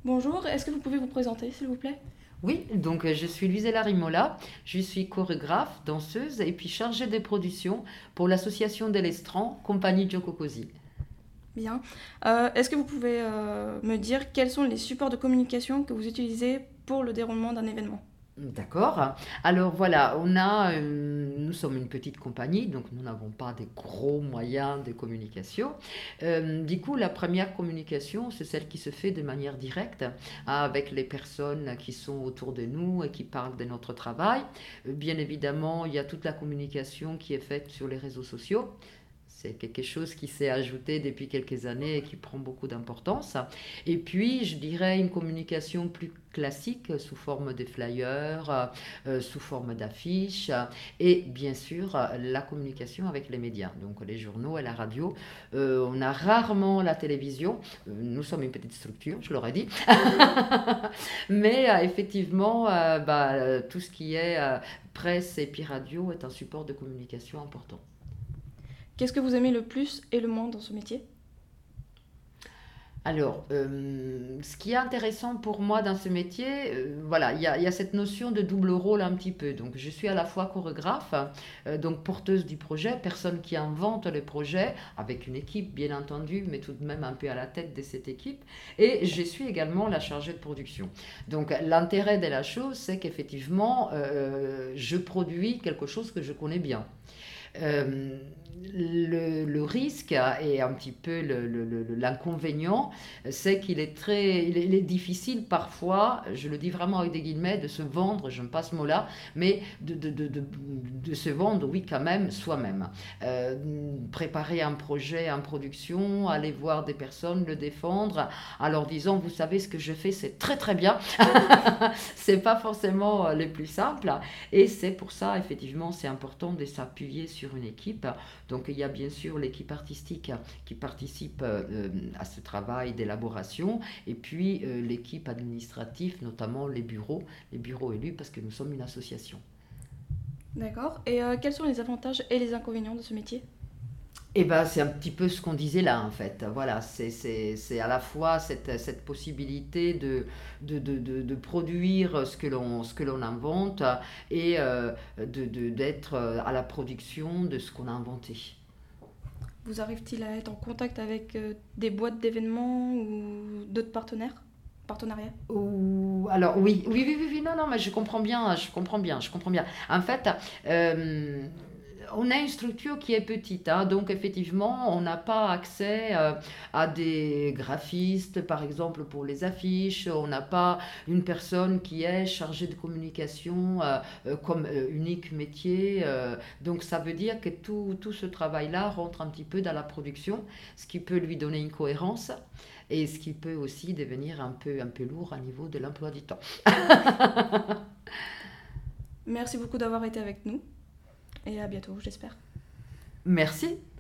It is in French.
Bonjour, est-ce que vous pouvez vous présenter, s'il vous plaît? Oui, donc je suis Luisella Rimola, je suis chorégraphe, danseuse et puis chargée de production pour l'association d'Elestran, compagnie Gioco Così. Bien. Est-ce que vous pouvez me dire quels sont les supports de communication que vous utilisez pour le déroulement d'un événement? D'accord. Alors voilà, nous sommes une petite compagnie, donc nous n'avons pas des gros moyens de communication. Du coup, la première communication, c'est celle qui se fait de manière directe avec les personnes qui sont autour de nous et qui parlent de notre travail. Bien évidemment, il y a toute la communication qui est faite sur les réseaux sociaux. C'est quelque chose qui s'est ajouté depuis quelques années et qui prend beaucoup d'importance. Et puis, je dirais une communication plus classique sous forme de flyers, sous forme d'affiches et bien sûr la communication avec les médias, donc les journaux et la radio. On a rarement la télévision, nous sommes une petite structure, je l'aurais dit, mais effectivement, tout ce qui est presse et puis radio est un support de communication important. Qu'est-ce que vous aimez le plus et le moins dans ce métier? Alors, ce qui est intéressant pour moi dans ce métier, voilà, il y a cette notion de double rôle un petit peu. Donc, je suis à la fois chorégraphe, donc porteuse du projet, personne qui invente le projet, avec une équipe bien entendu, mais tout de même un peu à la tête de cette équipe. Et je suis également la chargée de production. Donc, l'intérêt de la chose, c'est qu'effectivement, je produis quelque chose que je connais bien. Euh, le risque et un petit peu l'inconvénient, c'est il est difficile parfois, je le dis vraiment avec des guillemets, de se vendre, je n'aime pas ce mot-là, mais de se vendre, oui, quand même, soi-même. Préparer un projet en production, aller voir des personnes, le défendre, en leur disant, vous savez, ce que je fais, c'est très très bien. C'est pas forcément le plus simple. Et c'est pour ça, effectivement, c'est important de s'appuyer sur une équipe. Donc il y a bien sûr l'équipe artistique qui participe à ce travail d'élaboration, et puis l'équipe administrative, notamment les bureaux élus, parce que nous sommes une association. D'accord. Et quels sont les avantages et les inconvénients de ce métier? Et ben, c'est un petit peu ce qu'on disait là, en fait. Voilà, c'est à la fois cette possibilité de produire ce que l'on invente et d'être à la production de ce qu'on a inventé. Vous arrive-t-il à être en contact avec des boîtes d'événements ou d'autres partenariats? Alors oui, non, non, mais je comprends bien. En fait, euh, on a une structure qui est petite, hein, donc effectivement, on n'a pas accès à des graphistes, par exemple, pour les affiches, on n'a pas une personne qui est chargée de communication comme unique métier, donc ça veut dire que tout ce travail-là rentre un petit peu dans la production, ce qui peut lui donner une cohérence. Et ce qui peut aussi devenir un peu lourd à niveau de l'emploi du temps. Merci beaucoup d'avoir été avec nous et à bientôt, j'espère. Merci.